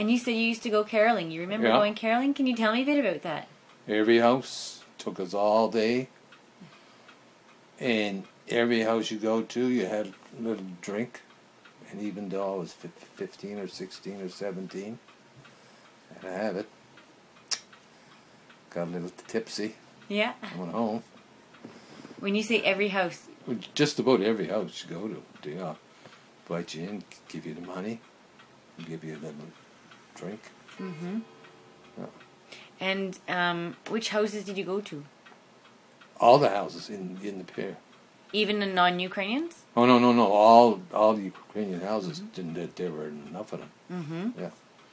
And you said you used to go caroling. You remember going caroling? Can you tell me a bit about that? Every house took us all day. And every house you go to, you had a little drink. And even though I was 15 or 16 or 17, I had to have it. Got a little tipsy. Yeah. I went home. When you say every house... Just about every house you go to, they invite you in, give you the money, give you a little drink. Mm-hmm. Yeah. And which houses did you go to? All the houses in the pier. Even the non-Ukrainians? Oh, no. All the Ukrainian houses, there were enough of them. Mm-hmm. Yeah.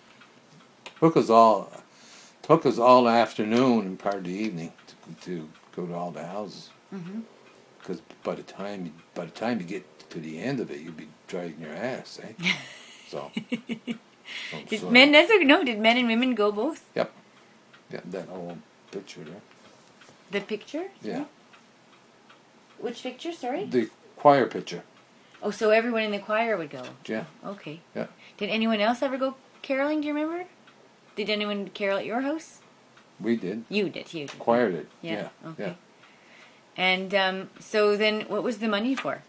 Took us all afternoon and part of the evening to go to all the houses. Mm-hmm. Because by the time you get to the end of it, you'd be dragging your ass, eh? So. Did men and women go both? Yep. Yeah, that whole picture there. The picture? Yeah. Which picture, sorry? The choir picture. Oh, so everyone in the choir would go? Yeah. Okay. Yeah. Did anyone else ever go caroling, do you remember? Did anyone carol at your house? We did. You did. Choir did. Yeah. Yeah. Okay. Yeah. And so then what was the money for?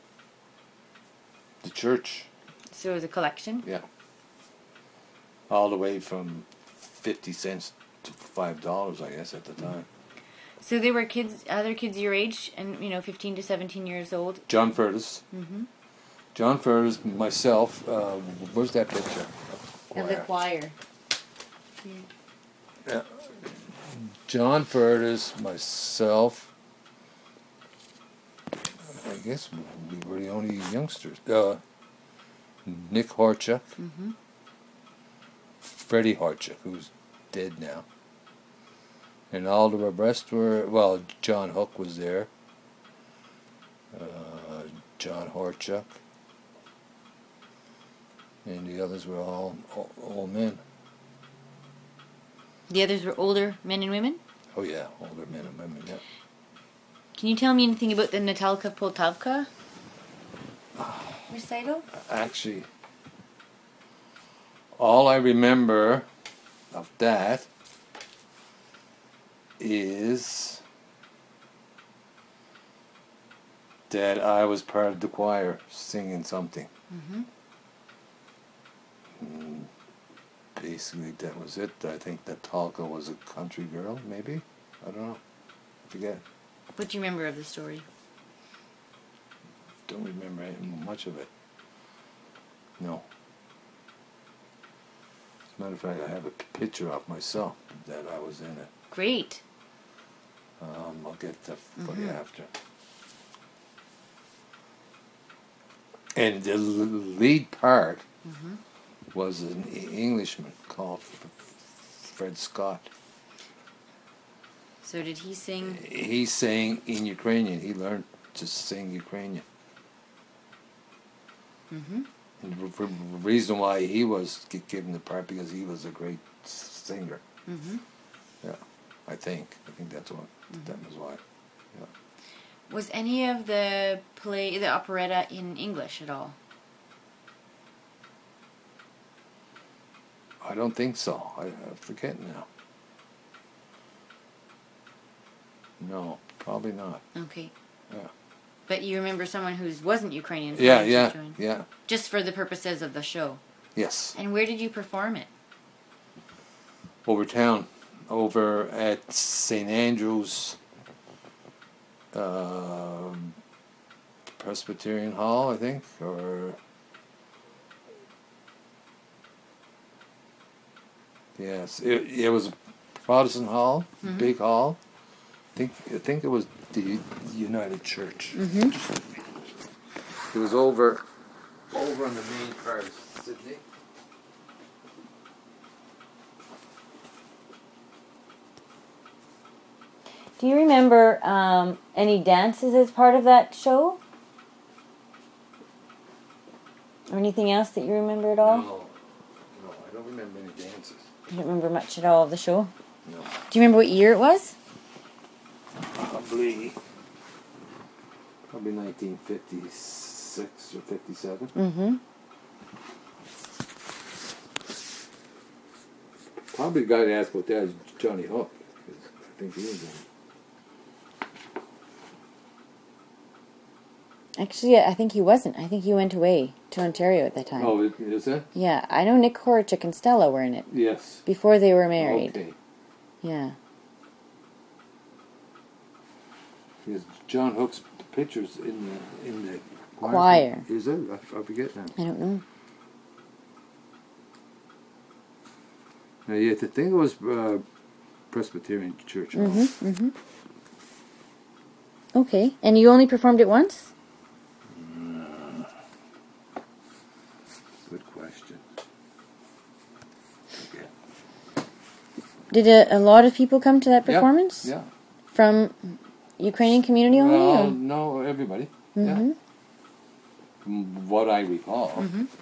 The church. So it was a collection? Yeah. All the way from 50 cents to $5, I guess, at the time. So there were other kids your age, and 15 to 17 years old. John Furtis. Mm-hmm. John Furtis, myself. Where's that picture? Of the choir. Yeah. John Furtis, myself. I guess we were the only youngsters. Nick Horchuk. Mm-hmm. Freddie Horchuk, who's dead now. And all the rest were, John Hook was there. John Horchuk. And the others were all old men. The others were older men and women? Oh, yeah, older men and women, yeah. Can you tell me anything about the Natalka Poltavka recital? Actually, all I remember of that is that I was part of the choir singing something. Mm-hmm. Basically, that was it. I think Natalka was a country girl, maybe? I don't know. I forget. What do you remember of the story? Don't remember much of it. No. As a matter of fact, I have a picture of myself that I was in it. Great. I'll get that for you after. And the lead part was an Englishman called Fred Scott. So did he sing? He sang in Ukrainian. He learned to sing Ukrainian. Mm-hmm. And the reason why he was given the part because he was a great singer. Mm-hmm. Yeah, I think that's what. That was why. Yeah. Was any of the operetta in English at all? I don't think so. I forget now. No, probably not. Okay. Yeah. But you remember someone who wasn't Ukrainian? Yeah. Just for the purposes of the show? Yes. And where did you perform it? Over town. Over at St. Andrew's Presbyterian Hall, I think, or... Yes, it was a Protestant hall, big hall. I think it was the United Church. Mm-hmm. It was over in the main part of Sydney. Do you remember any dances as part of that show? Or anything else that you remember at all? No, I don't remember any dances. You don't remember much at all of the show? No. Do you remember what year it was? Probably 1956 or 57. Mm-hmm. Probably the guy to ask about that is Johnny Hook. 'Cause I think he was in. Actually, I think he wasn't. I think he went away to Ontario at that time. Oh, is that? Yeah, I know Nick Horachek and Stella were in it Yes. before they were married. Okay. Yeah. Because John Hook's pictures in the Choir. Is it? I forget now. I don't know. Yeah, the thing was Presbyterian Church. Okay, and you only performed it once? Good question. Okay. Did a lot of people come to that performance? Yeah. From Ukrainian community only? Well, Or? no, everybody. Yeah. From what I recall.